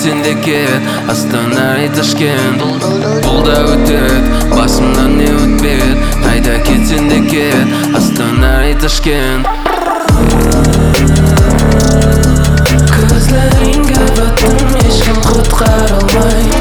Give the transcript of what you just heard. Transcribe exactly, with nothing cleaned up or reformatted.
кетсең де кет, Астана ай Ташкент. Бұл да өтет, басымнан не өтпет, қайда кетсең де кет, Астана ай Ташкент. Көзлеріңе баттым, ешкім құтқара алмай.